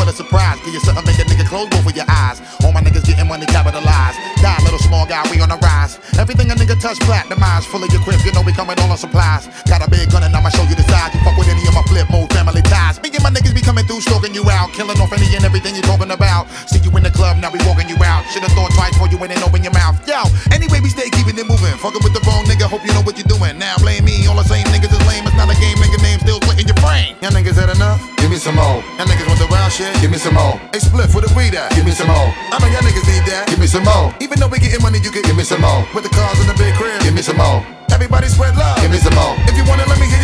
a surprise. Give you something, make a nigga close both of your eyes. All my niggas getting money capitalized. Die, little small guy, we on the rise. Everything a nigga touch platinumized. Full of your grip, you know we coming all on supplies. Got a big gun and I'ma show you the size. You fuck with any of my flip mode family ties. Me and my niggas be coming through, stalking you out. Killing off any and everything you talking about. See you in the club, now we walking you out. Should've thought twice before you went and open your mouth. Yo, anyway we stay keeping it moving. Fucking with the wrong nigga, hope you know what you're doing. Now blame me, all the same niggas is lame. It's not a game, nigga name still splitting your brain. Y'all niggas had enough? Give me some more. Y'all niggas want the wild shit? Give me some more. Hey, split for the weed at? Give me some more. I know y'all niggas need that. Give me some more. Even though we getting money, you can give me some more. With the cars in the big crib? Give me some more. Everybody spread love. Give me some more. If you want it, let me hear